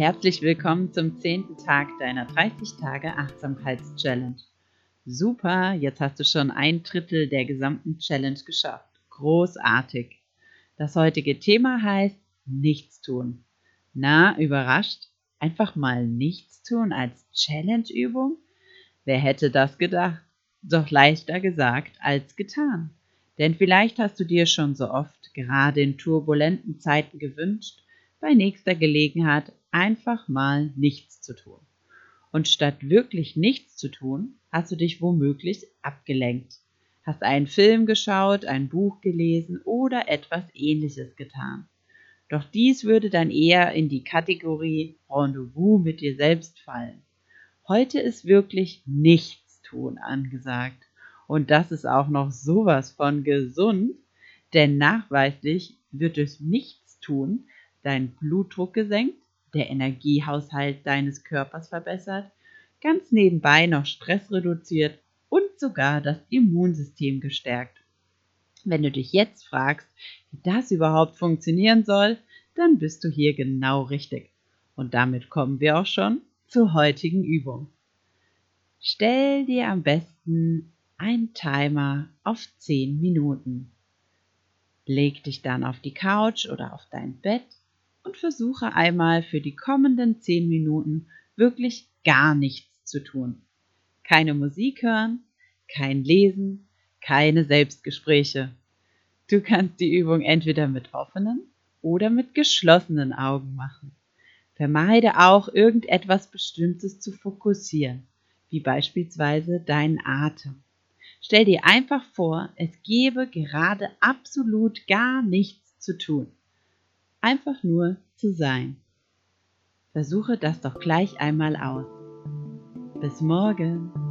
Herzlich willkommen zum 10. Tag deiner 30 Tage Achtsamkeits-Challenge. Super, jetzt hast du schon 1/3 der gesamten Challenge geschafft. Großartig. Das heutige Thema heißt Nichtstun. Na, überrascht? Einfach mal Nichtstun als Challenge-Übung? Wer hätte das gedacht? Doch leichter gesagt als getan. Denn vielleicht hast du dir schon so oft, gerade in turbulenten Zeiten gewünscht, bei nächster Gelegenheit einfach mal nichts zu tun. Und statt wirklich nichts zu tun, hast du dich womöglich abgelenkt. Hast einen Film geschaut, ein Buch gelesen oder etwas Ähnliches getan. Doch dies würde dann eher in die Kategorie Rendezvous mit dir selbst fallen. Heute ist wirklich Nichtstun angesagt. Und das ist auch noch sowas von gesund, denn nachweislich wird durch Nichtstun dein Blutdruck gesenkt, der Energiehaushalt deines Körpers verbessert, ganz nebenbei noch Stress reduziert und sogar das Immunsystem gestärkt. Wenn du dich jetzt fragst, wie das überhaupt funktionieren soll, dann bist du hier genau richtig. Und damit kommen wir auch schon zur heutigen Übung. Stell dir am besten einen Timer auf 10 Minuten. Leg dich dann auf die Couch oder auf dein Bett und versuche einmal für die kommenden 10 Minuten wirklich gar nichts zu tun. Keine Musik hören, kein Lesen, keine Selbstgespräche. Du kannst die Übung entweder mit offenen oder mit geschlossenen Augen machen. Vermeide auch, irgendetwas Bestimmtes zu fokussieren, wie beispielsweise deinen Atem. Stell dir einfach vor, es gäbe gerade absolut gar nichts zu tun. Einfach nur zu sein. Versuche das doch gleich einmal aus. Bis morgen.